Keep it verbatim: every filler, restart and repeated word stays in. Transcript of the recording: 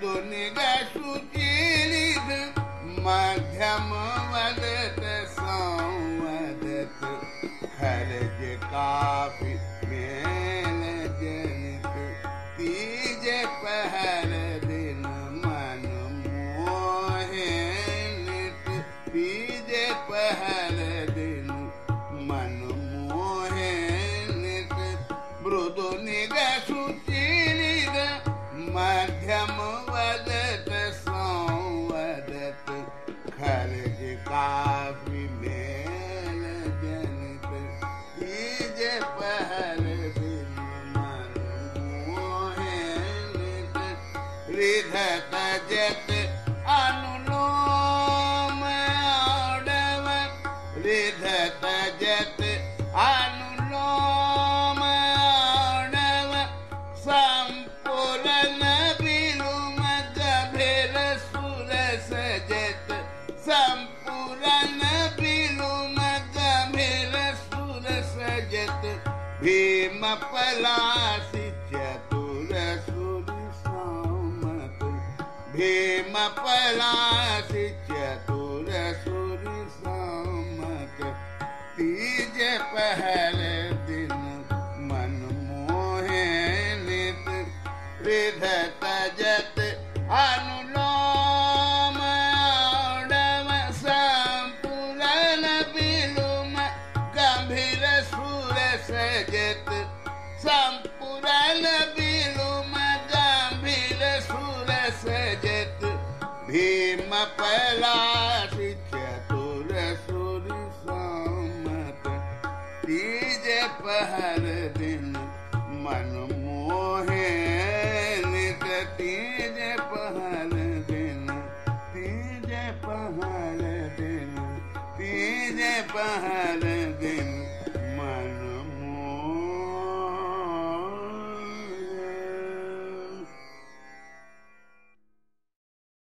मृदु निगा सुचीलित मध्यम वदत संवदत खर्ज काफी मेल जनित तीज पहर दिन मन मोहे नित तीज पहर दिन मन मोहे नित मृदु निगा सुचीलित मध्यम वदत संवदत खर्ज काफी मेल जनित तीज पहर दिन मन मोहे नित रिधत जत अनुलोम औडव रिधत जत अनुलोम औडव संपूर्ण बिलुम गभीर सुर सजत संपूर्ण बिलुम गभीर सुर सजत भीम पलासी चतुर सुर सामत भीम पलासी चतुर सुर सामत तीज पहर दिन मन मोहे नित रिधत जत अनुलोम औडव संपूर्ण बिलुम गंभीर सुर सजत संपूर्ण बिलुम गंभीर सुर सजत भीम पलासी चतुर सुर सामत तीज पहर दिन मन मोहे नित तीज पहर दिन तीज पहर दिन तीज पहर